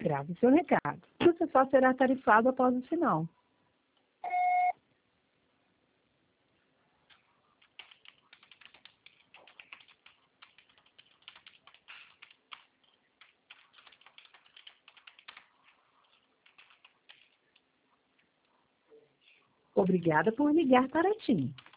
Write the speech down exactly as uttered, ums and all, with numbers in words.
Grave seu recado. Você só será tarifado após o sinal. Obrigada por ligar para a TIM.